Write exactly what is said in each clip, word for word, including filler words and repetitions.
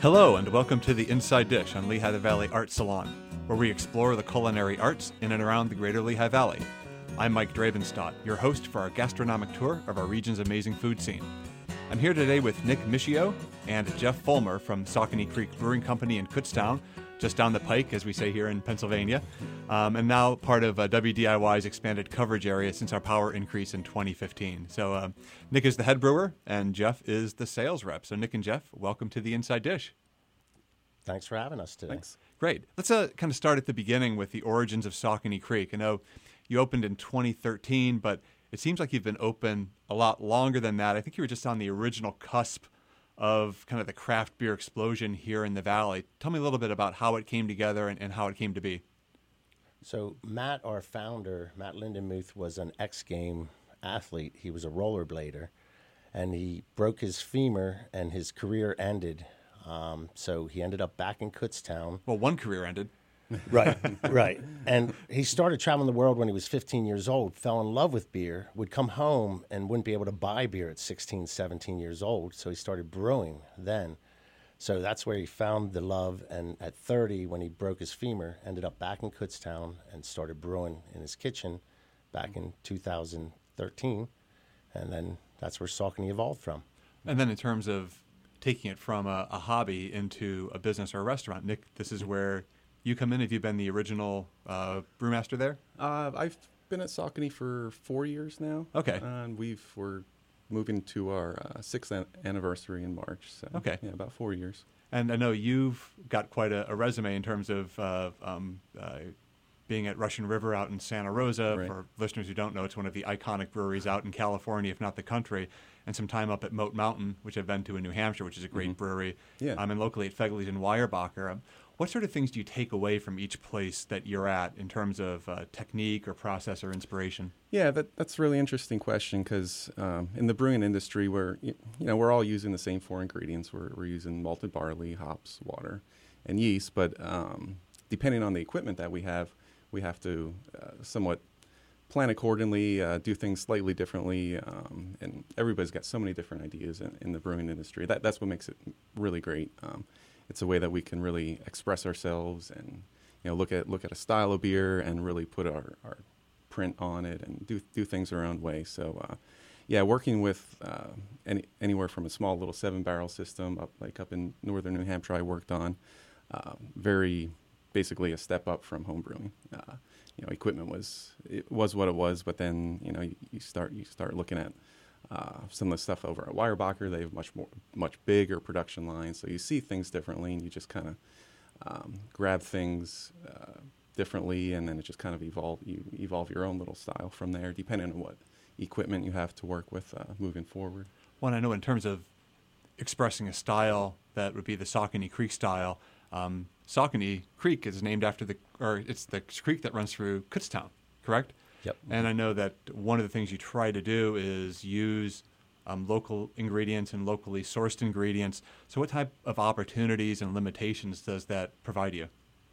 Hello and welcome to the Inside Dish on Lehigh Valley Art Salon, where we explore the culinary arts in and around the greater Lehigh Valley. I'm Mike Dravenstadt, your host for our gastronomic tour of our region's amazing food scene. I'm here today with Nick Michio and Jeff Fulmer from Saucony Creek Brewing Company in Kutztown, just down the pike, as we say here in Pennsylvania, um, and now part of uh, W D I Y's expanded coverage area since our power increase in twenty fifteen. So uh, Nick is the head brewer, and Jeff is the sales rep. So Nick and Jeff, welcome to the Inside Dish. Thanks for having us today. Thanks. Great. Let's uh, kind of start at the beginning with the origins of Saucony Creek. I know you opened in twenty thirteen, but it seems like you've been open a lot longer than that. I think you were just on the original cusp of kind of the craft beer explosion here in the Valley. Tell me a little bit about how it came together and, and how it came to be. So Matt, our founder, Matt Lindenmuth, was an X-Game athlete. He was a rollerblader, and he broke his femur, and his career ended. Um, so he ended up back in Kutztown. Well, one career ended. Right, right. And he started traveling the world when he was fifteen years old, fell in love with beer, would come home and wouldn't be able to buy beer at sixteen, seventeen years old. So he started brewing then. So that's where he found the love. And at thirty, when he broke his femur, ended up back in Kutztown and started brewing in his kitchen back in two thousand thirteen. And then that's where Saucony evolved from. And then in terms of taking it from a, a hobby into a business or a restaurant, Nick, this is where you come in. Have you been the original uh, brewmaster there? Uh, I've been at Saucony for four years now. Okay. Uh, and we've, we're moving to our uh, sixth an- anniversary in March. So, okay. Yeah, about four years. And I know you've got quite a, a resume in terms of uh, um, uh, being at Russian River out in Santa Rosa. Right. For listeners who don't know, it's one of the iconic breweries out in California, if not the country. And some time up at Moat Mountain, which I've been to in New Hampshire, which is a great mm-hmm. brewery. Yeah. Um, and locally at Fegley's in Weyerbacher. Um, what sort of things do you take away from each place that you're at in terms of uh, technique or process or inspiration? Yeah, that, that's a really interesting question because um, in the brewing industry, we're, you know, we're all using the same four ingredients. We're, we're using malted barley, hops, water, and yeast. But um, depending on the equipment that we have, we have to uh, somewhat plan accordingly, uh, do things slightly differently, um, and everybody's got so many different ideas in, in the brewing industry. That that's what makes it really great. Um, it's a way that we can really express ourselves and you know look at look at a style of beer and really put our, our print on it and do do things our own way. So, uh, yeah, working with uh, any anywhere from a small little seven barrel system up like up in northern New Hampshire, I worked on uh, very basically a step up from home brewing. Uh, You know, equipment was it was what it was, but then you know you, you start you start looking at uh, some of the stuff over at Weyerbacher. They have much more much bigger production lines, so you see things differently, and you just kind of um, grab things uh, differently, and then it just kind of evolve you evolve your own little style from there, depending on what equipment you have to work with uh, moving forward. Well, I know in terms of expressing a style that would be the Saucony Creek style. Um, Saucony Creek is named after the, or it's the creek that runs through Kutztown, correct? Yep. And I know that one of the things you try to do is use um, local ingredients and locally sourced ingredients. So what type of opportunities and limitations does that provide you?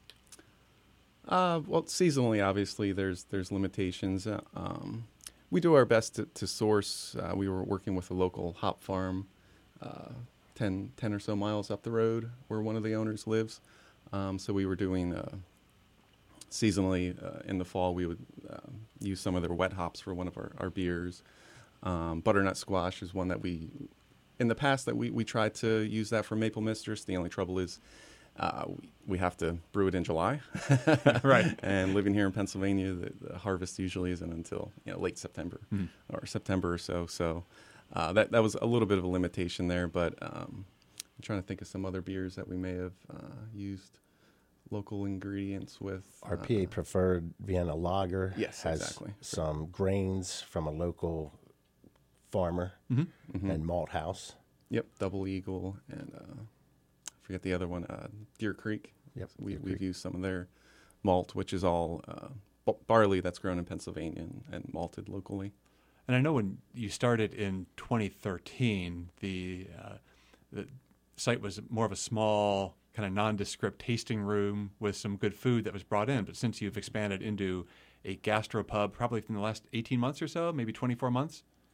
Uh, well, seasonally, obviously, there's there's limitations. Uh, um, we do our best to, to source. Uh, we were working with a local hop farm uh, ten, ten or so miles up the road where one of the owners lives. Um, so we were doing uh, seasonally uh, in the fall, we would uh, use some of their wet hops for one of our, our beers. Um, butternut squash is one that we, in the past, that we, we tried to use that for maple mistress. The only trouble is uh, we, we have to brew it in July. Right. And living here in Pennsylvania, the, the harvest usually isn't until you know, late September mm. or September or so. So uh, that, that was a little bit of a limitation there, but um, I'm trying to think of some other beers that we may have uh, used local ingredients with. Our P A uh, preferred Vienna lager yes, has exactly. some grains from a local farmer mm-hmm. Mm-hmm. and malt house. Yep, Double Eagle and uh, I forget the other one, uh, Deer Creek. Yep, so we, Deer we've Creek. used some of their malt, which is all uh, b- barley that's grown in Pennsylvania and, and malted locally. And I know when you started in twenty thirteen, the uh, the site was more of a small, kind of nondescript tasting room with some good food that was brought in. But since you've expanded into a gastropub, probably in the last eighteen months or so, maybe twenty-four months?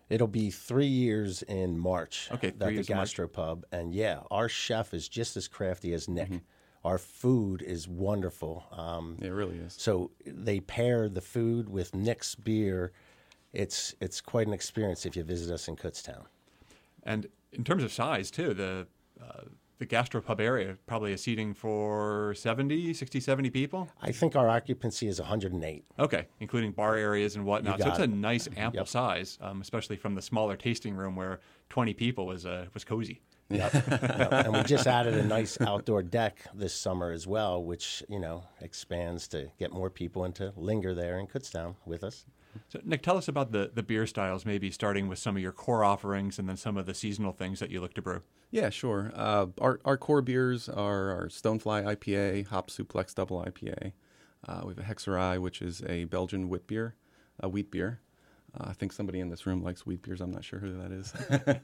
It'll be three years in March. Okay, at three the years in March. Gastropub, and yeah, our chef is just as crafty as Nick. Mm-hmm. Our food is wonderful. Um, It really is. so they pair the food with Nick's beer. It's it's quite an experience if you visit us in Kutztown. And in terms of size, too, the uh, the gastropub area probably is seating for seventy, sixty, seventy people. I think our occupancy is one hundred eight. Okay, including bar areas and whatnot. So got it's a it. nice, ample Yep. size, um, especially from the smaller tasting room where twenty people was uh, was cozy. Yep. Yep. And we just added a nice outdoor deck this summer as well, which, you know, expands to get more people and to linger there in Kutztown with us. So, Nick, tell us about the, the beer styles, maybe starting with some of your core offerings and then some of the seasonal things that you look to brew. Yeah, sure. Uh, our our core beers are our Stonefly I P A, Hop Suplex Double I P A. Uh, we have a Hexerai, which is a Belgian wheat beer, a wheat beer. Uh, I think somebody in this room likes wheat beers. I'm not sure who that is.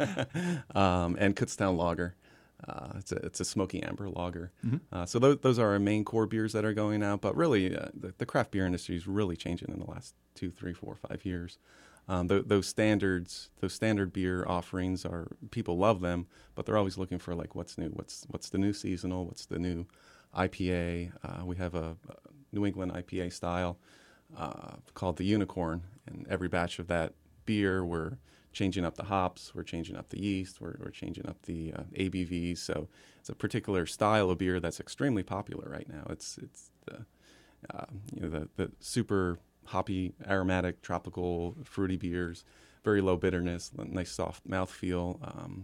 um, and Kutztown Lager. Uh, it's a it's a smoky amber lager. Mm-hmm. Uh, so those those are our main core beers that are going out. But really, uh, the, the craft beer industry is really changing in the last two, three, four, five years. Um, th- those standards, those standard beer offerings are people love them, but they're always looking for like what's new, what's what's the new seasonal, what's the new I P A. Uh, we have a, a New England I P A style uh, called the Unicorn, and every batch of that beer we're changing up the hops, we're changing up the yeast, we're, we're changing up the uh, A B Vs. So it's a particular style of beer that's extremely popular right now. It's it's the uh, you know the the super hoppy, aromatic, tropical, fruity beers, very low bitterness, nice soft mouthfeel. Um,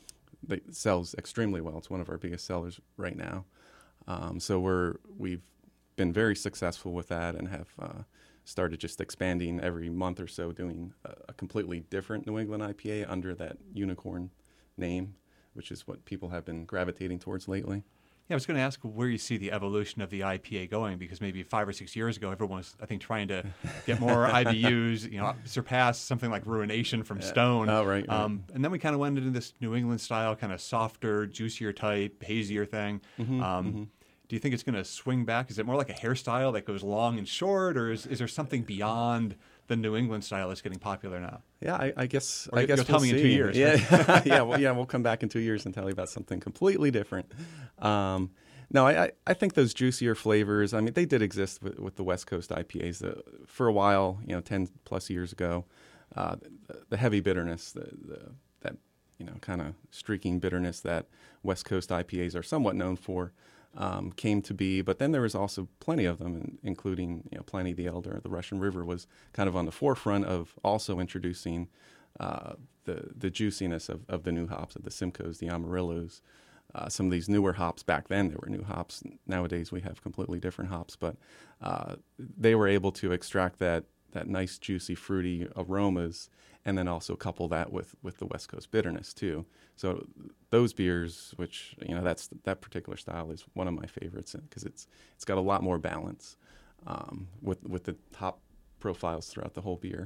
it sells extremely well. It's one of our biggest sellers right now. Um, so we're we've been very successful with that and have uh, started just expanding every month or so, doing a, a completely different New England I P A under that Unicorn name, which is what people have been gravitating towards lately. Yeah, I was going to ask where you see the evolution of the I P A going, because maybe five or six years ago, everyone was, I think, trying to get more I B Us, you know, surpass something like Ruination from Stone. Oh, right, right. Um, and then we kind of went into this New England style, kind of softer, juicier type, hazier thing. Mm-hmm, um, mm-hmm. Do you think it's going to swing back? Is it more like a hairstyle that goes long and short, or is, is there something beyond the New England style that's getting popular now? Yeah, I, I guess. Or I you'll guess tell we'll me in see. two years. Yeah, yeah, well, yeah. We'll come back in two years and tell you about something completely different. Um, no, I, I, I think those juicier flavors. I mean, they did exist with, with the West Coast I P As uh, for a while. You know, ten plus years ago, uh, the, the heavy bitterness, the, the that you know, kind of streaking bitterness that West Coast I P As are somewhat known for. Um, came to be, but then there was also plenty of them, in, including you know, Pliny the Elder. The Russian River was kind of on the forefront of also introducing uh, the the juiciness of, of the new hops, of the Simcoes, the Amarillos. Uh, some of these newer hops, back then there were new hops. Nowadays we have completely different hops, but uh, they were able to extract that that nice, juicy, fruity aromas, and then also couple that with, with the West Coast bitterness too. So those beers, which you know, that's that particular style is one of my favorites because it's it's got a lot more balance um, with with the hop profiles throughout the whole beer.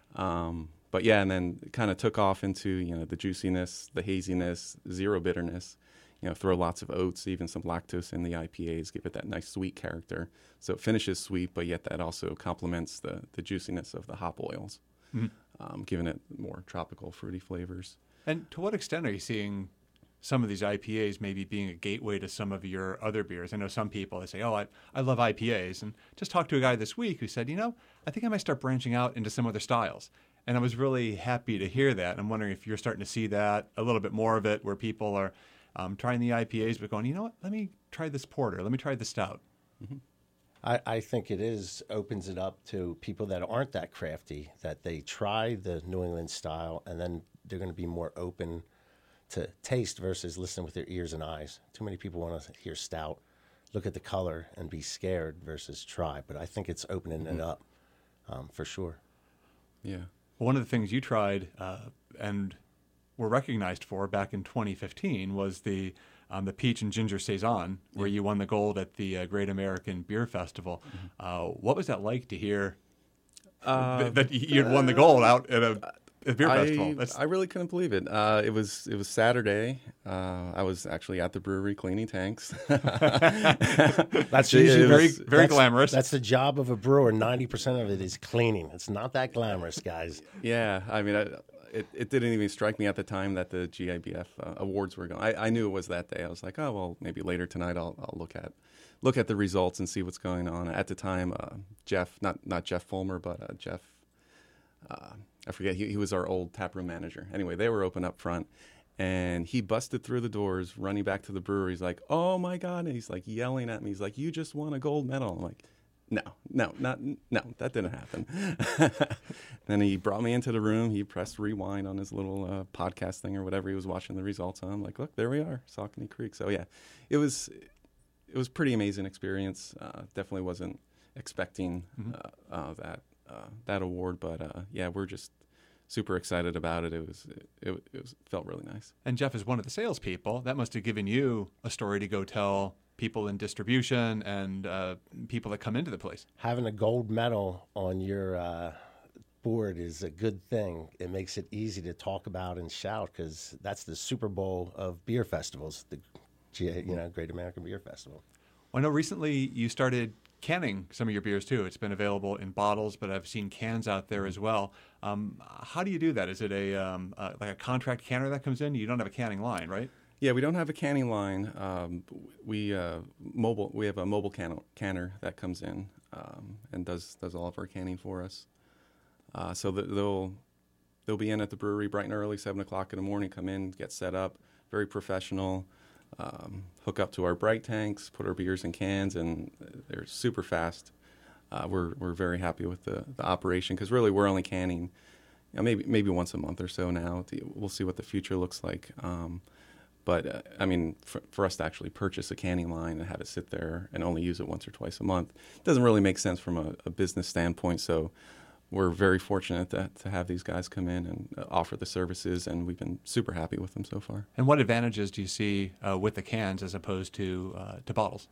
Um, but yeah, and then it kind of took off into you know the juiciness, the haziness, zero bitterness. You know, throw lots of oats, even some lactose in the I P As, give it that nice sweet character. So it finishes sweet, but yet that also complements the the juiciness of the hop oils. Mm-hmm. Um, giving it more tropical, fruity flavors. And to what extent are you seeing some of these I P As maybe being a gateway to some of your other beers? I know some people, they say, oh, I, I love I P As. And just talked to a guy this week who said, you know, I think I might start branching out into some other styles. And I was really happy to hear that. I'm wondering if you're starting to see that, a little bit more of it, where people are um, trying the I P As, but going, you know what, let me try this porter, let me try the stout. Mm-hmm. I, I think it is opens it up to people that aren't that crafty, that they try the New England style, and then they're going to be more open to taste versus listen with their ears and eyes. Too many people want to hear stout, look at the color, and be scared versus try. But I think it's opening mm-hmm. it up um, for sure. Yeah. Well, one of the things you tried uh, and were recognized for back in twenty fifteen was the Um, the Peach and Ginger Saison, where yeah. you won the gold at the uh, Great American Beer Festival. Mm-hmm. Uh, what was that like to hear uh, th- that you'd won the gold out at a, a beer I, festival? That's... I really couldn't believe it. Uh, it was it was Saturday. Uh, I was actually at the brewery cleaning tanks. That's usually very was, very that's, glamorous. That's the job of a brewer. ninety percent of it is cleaning. It's not that glamorous, guys. Yeah, I mean, I, it, it didn't even strike me at the time that the G I B F uh, awards were going. I, I knew it was that day. I was like, oh well, maybe later tonight I'll I'll look at look at the results and see what's going on. At the time, uh, Jeff, not not Jeff Fulmer, but uh, Jeff, uh, I forget. He, he was our old taproom manager. Anyway, they were open up front, and he busted through the doors, running back to the brewery. He's like, "Oh my God!" And he's like yelling at me. He's like, "You just won a gold medal." I'm like, No, no, not no. That didn't happen. Then he brought me into the room. He pressed rewind on his little uh, podcast thing or whatever he was watching the results on. I'm like, look, there we are, Saucony Creek. So yeah, it was it was pretty amazing experience. Uh, definitely wasn't expecting mm-hmm. uh, uh, that uh, that award, but uh, yeah, we're just super excited about it. It was it, it was felt really nice. And Jeff is one of the salespeople. That must have given you a story to go tell people in distribution and uh, people that come into the place. Having a gold medal on your uh, board is a good thing. It makes it easy to talk about and shout, because that's the Super Bowl of beer festivals, the you know Great American Beer Festival. I know recently you started canning some of your beers too. It's been available in bottles, but I've seen cans out there as well. Um, how do you do that? Is it a um, uh, like a contract canner that comes in? You don't have a canning line, right? Yeah, we don't have a canning line. Um, we uh, mobile. We have a mobile can- canner that comes in um, and does does all of our canning for us. Uh, so the, they'll they'll be in at the brewery bright and early, seven o'clock in the morning. Come in, get set up, very professional. Um, hook up to our bright tanks, put our beers in cans, and they're super fast. Uh, we're we're very happy with the, the operation, because really we're only canning, you know, maybe maybe once a month or so now. We'll see what the future looks like. Um, But, uh, I mean, for, for us to actually purchase a canning line and have it sit there and only use it once or twice a month doesn't really make sense from a, a business standpoint. So we're very fortunate to, to have these guys come in and uh, offer the services, and we've been super happy with them so far. And what advantages do you see uh, with the cans as opposed to uh, to bottles?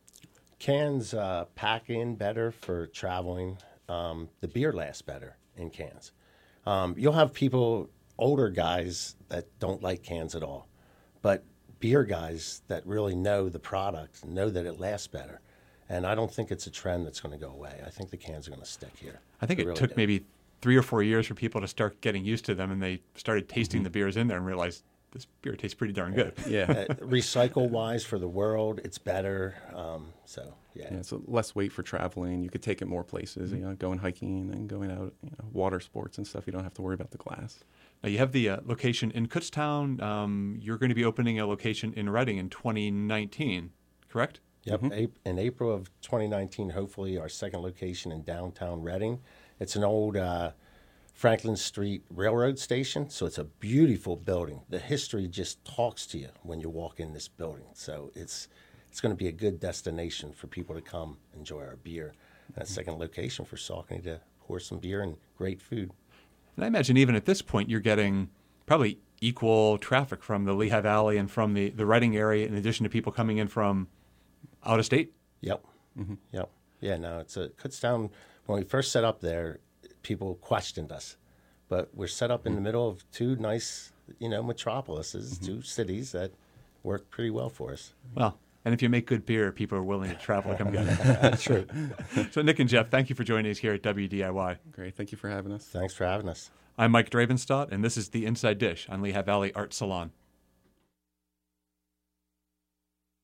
Cans uh, pack in better for traveling. Um, the beer lasts better in cans. Um, you'll have people, older guys, that don't like cans at all. But beer guys that really know the product know that it lasts better. And I don't think it's a trend that's going to go away. I think the cans are going to stick here. I think I it really took do. maybe three or four years for people to start getting used to them, and they started tasting Mm-hmm. the beers in there and realized this beer tastes pretty darn good. Yeah. uh, recycle-wise for the world, it's better. Um, so, yeah. Yeah, so less weight for traveling. You could take it more places, you know, going hiking and going out, you know, water sports and stuff. You don't have to worry about the glass. Now, you have the uh, location in Kutztown. Um, you're going to be opening a location in Reading in twenty nineteen, correct? Yep. Mm-hmm. A- in April of twenty nineteen, hopefully our second location in downtown Reading. It's an old uh, Franklin Street Railroad station, so it's a beautiful building. The history just talks to you when you walk in this building. So it's it's going to be a good destination for people to come enjoy our beer. And a second location for Saucony to pour some beer and great food. And I imagine even at this point, you're getting probably equal traffic from the Lehigh Valley and from the, the Reading area, in addition to people coming in from out of state? Yep. Mm-hmm. Yep. Yeah, no, it's a Kutztown. When we first set up there, people questioned us. But we're set up in the middle of two nice, you know, metropolises, mm-hmm. two cities that work pretty well for us. Well, and if you make good beer, people are willing to travel to come get it. True. So, Nick and Jeff, thank you for joining us here at W D I Y. Great. Thank you for having us. Thanks for having us. I'm Mike Dravenstadt, and this is The Inside Dish on Lehigh Valley Art Salon.